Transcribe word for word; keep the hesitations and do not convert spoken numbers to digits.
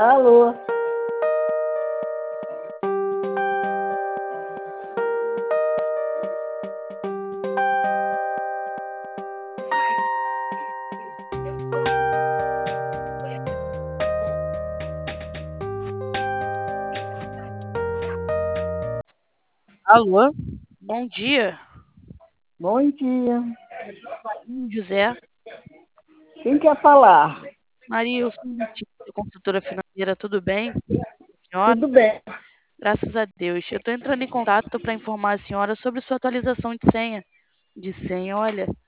Alô? Alô, bom dia. Bom dia. Hum, José, Quem quer falar? Maria, eu sou Letícia, consultora financeira, tudo bem? Senhora, Tudo bem. graças a Deus. Eu estou entrando em contato para informar a senhora sobre sua atualização de senha. De senha, olha,